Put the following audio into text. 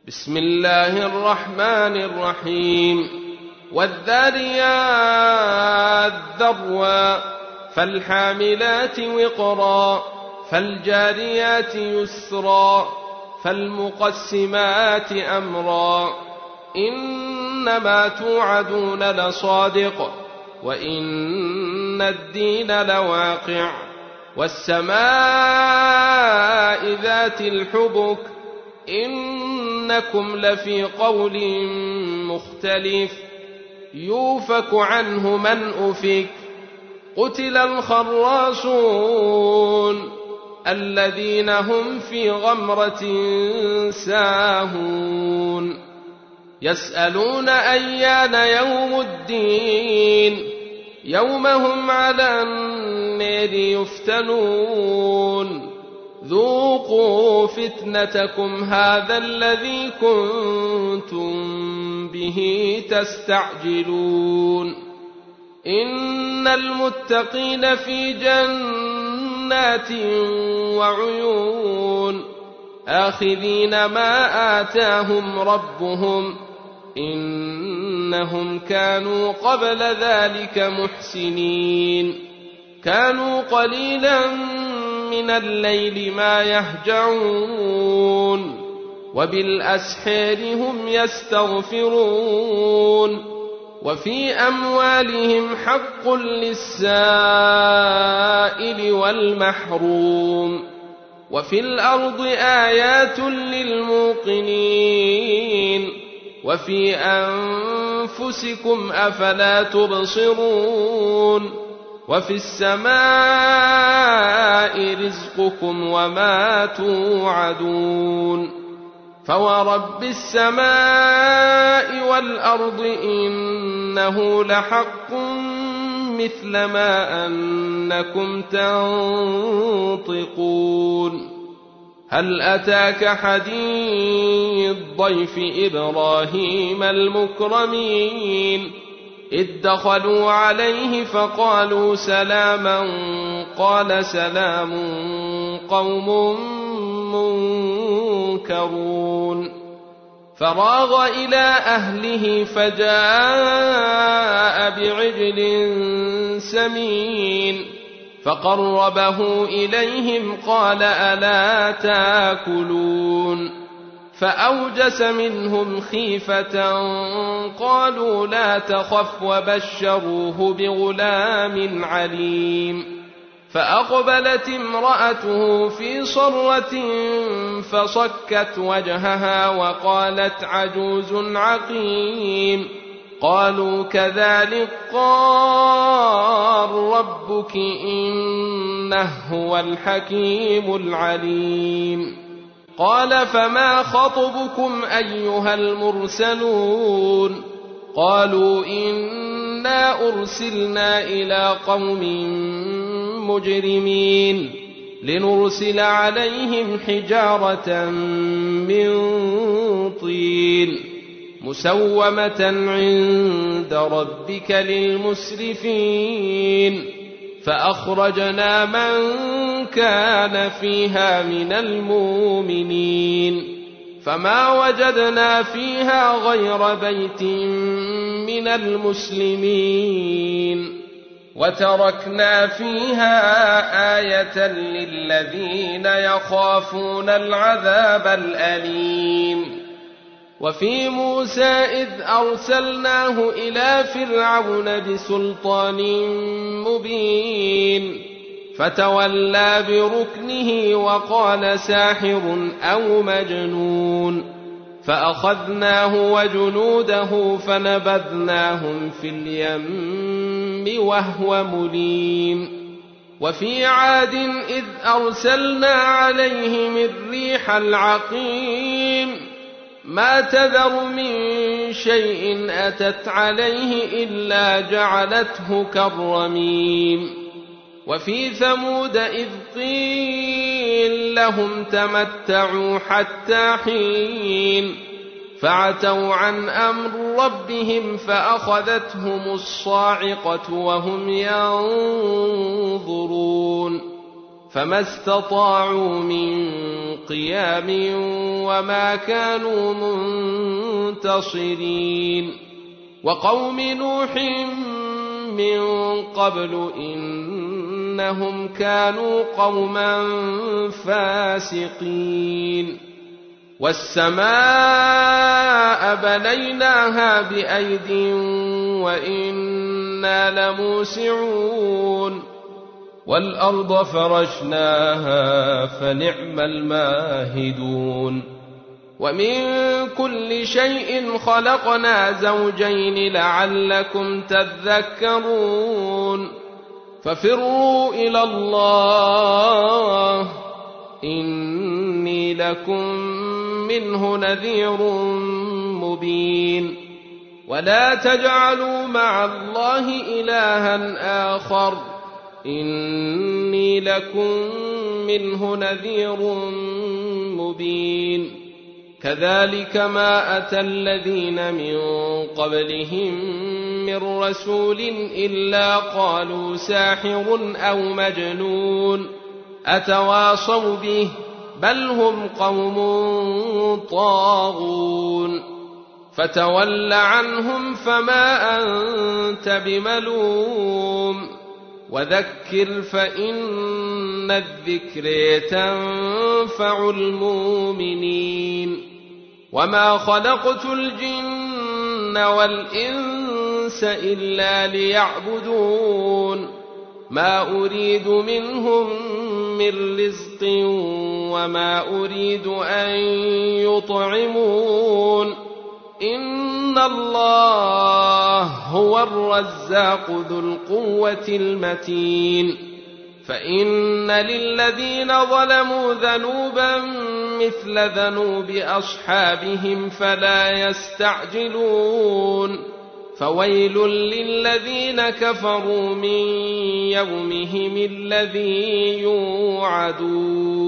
بسم الله الرحمن الرحيم والذاريات ذروا فالحاملات وقرا فالجاريات يسرا فالمقسمات أمرا إنما توعدون لصادق وإن الدين لواقع والسماء ذات الحبك إنكم لفي قول مختلف يوفك عنه من أفك قتل الخراصون الذين هم في غمرة ساهون يسألون أيان يوم الدين يوم هم على النار يفتنون ذوقوا فتنتكم هذا الذي كنتم به تستعجلون إن المتقين في جنات وعيون آخذين ما آتاهم ربهم إنهم كانوا قبل ذلك محسنين كانوا قليلا من الليل ما يهجعون وبالأسحار هم يستغفرون وفي أموالهم حق للسائل والمحروم وفي الأرض آيات للموقنين وفي أنفسكم أفلا تبصرون وفي السماء رزقكم وما توعدون فورب السماء والأرض إنه لحق مثل ما أنكم تنطقون هل أتاك حديث ضيف إبراهيم المكرمين إذ دخلوا عليه فقالوا سلاما قال سلام قوم منكرون فراغ إلى أهله فجاء بعجل سمين فقربه إليهم قال ألا تاكلون فأوجس منهم خيفة قالوا لا تخف وبشروه بغلام عليم فأقبلت امرأته في صرة فصكت وجهها وقالت عجوز عقيم قالوا كذلك قال ربك إنه هو الحكيم العليم قال فما خطبكم أيها المرسلون قالوا إنا أرسلنا إلى قوم مجرمين لنرسل عليهم حجارة من طين مسومة عند ربك للمسرفين فأخرجنا من كان فيها من المؤمنين فما وجدنا فيها غير بيت من المسلمين وتركنا فيها آية للذين يخافون العذاب الأليم وفي موسى إذ أرسلناه إلى فرعون بسلطان مبين فتولى بركنه وقال ساحر أو مجنون فأخذناه وجنوده فنبذناهم في اليم وهو مليم وفي عاد إذ أرسلنا عليهم الريح العقيم ما تذر من شيء أتت عليه إلا جعلته كالرميم وفي ثمود إذ قيل لهم تمتعوا حتى حين فعتوا عن أمر ربهم فأخذتهم الصاعقة وهم ينظرون فما استطاعوا من قيام وما كانوا منتصرين وقوم نوح من قبل إنهم كانوا قوما فاسقين والسماء بنيناها بأيد وإنا لموسعون والأرض فرشناها فنعم الماهدون ومن كل شيء خلقنا زوجين لعلكم تذكرون ففروا إلى الله إني لكم منه نذير مبين ولا تجعلوا مع الله إلها آخر إني لكم منه نذير مبين كذلك ما أتى الذين من قبلهم من رسول إلا قالوا ساحر أو مجنون أتواصوا به بل هم قوم طاغون فتول عنهم فما أنت بملوم وذكر فإن الذكر تنفع المؤمنين وما خلقت الجن والإنس إلا ليعبدون ما أريد منهم من رزق وما أريد أن يطعمون إن الله هو الرزاق ذو القوة المتين فإن للذين ظلموا ذنوبا مثل ذنوب أصحابهم فلا يستعجلون فويل للذين كفروا من يومهم الذي يوعدون